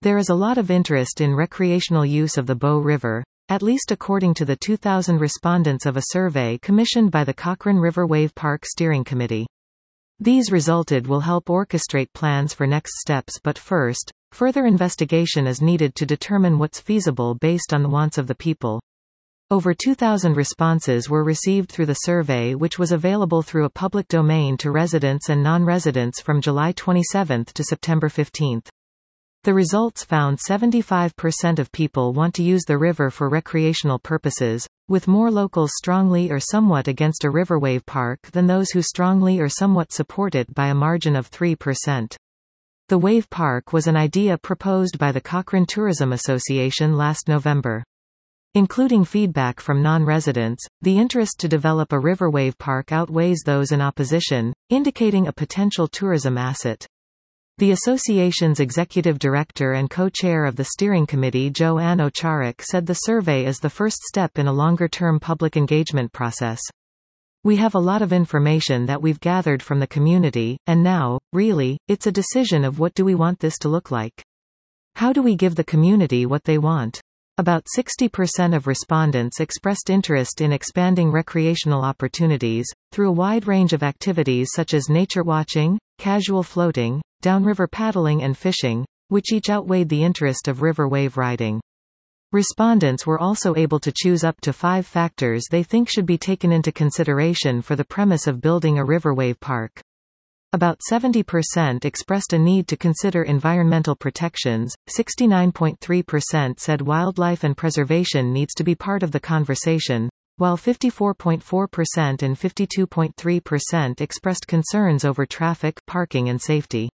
There is a lot of interest in recreational use of the Bow River, at least according to the 2,000 respondents of a survey commissioned by the Cochrane River Wave Park Steering Committee. These resulted will help orchestrate plans for next steps, but first, further investigation is needed to determine what's feasible based on the wants of the people. Over 2,000 responses were received through the survey, which was available through a public domain to residents and non-residents from July 27 to September 15. The results found 75% of people want to use the river for recreational purposes, with more locals strongly or somewhat against a river wave park than those who strongly or somewhat support it by a margin of 3%. The wave park was an idea proposed by the Cochrane Tourism Association last November. Including feedback from non-residents, the interest to develop a river wave park outweighs those in opposition, indicating a potential tourism asset. The association's executive director and co-chair of the steering committee, Jo-Ann Ocharek, said the survey is the first step in a longer-term public engagement process. We have a lot of information that we've gathered from the community, and now, really, it's a decision of what do we want this to look like. How do we give the community what they want? About 60% of respondents expressed interest in expanding recreational opportunities, through a wide range of activities such as nature watching, casual floating, downriver paddling and fishing, which each outweighed the interest of river wave riding. Respondents were also able to choose up to 5 factors they think should be taken into consideration for the premise of building a river wave park. About 70% expressed a need to consider environmental protections, 69.3% said wildlife and preservation needs to be part of the conversation, while 54.4% and 52.3% expressed concerns over traffic, parking and safety.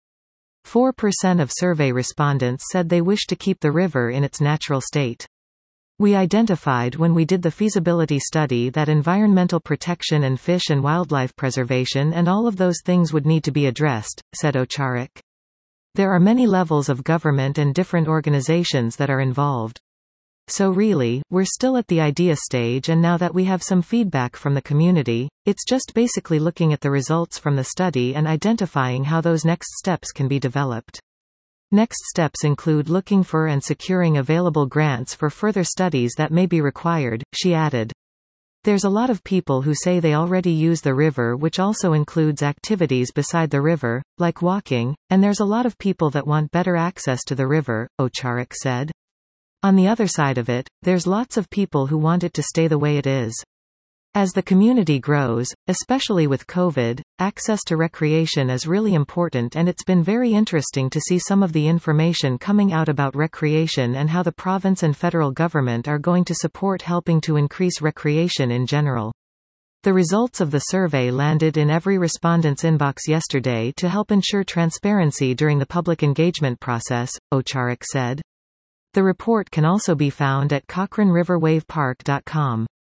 4% of survey respondents said they wish to keep the river in its natural state. We identified when we did the feasibility study that environmental protection and fish and wildlife preservation and all of those things would need to be addressed, said Ocharek. There are many levels of government and different organizations that are involved. So really, we're still at the idea stage, and now that we have some feedback from the community, it's just basically looking at the results from the study and identifying how those next steps can be developed. Next steps include looking for and securing available grants for further studies that may be required, she added. There's a lot of people who say they already use the river, which also includes activities beside the river, like walking, and there's a lot of people that want better access to the river, Ocharek said. On the other side of it, there's lots of people who want it to stay the way it is. As the community grows, especially with COVID, access to recreation is really important, and it's been very interesting to see some of the information coming out about recreation and how the province and federal government are going to support helping to increase recreation in general. The results of the survey landed in every respondent's inbox yesterday to help ensure transparency during the public engagement process, Ocharek said. The report can also be found at CochraneRiverWavePark.com.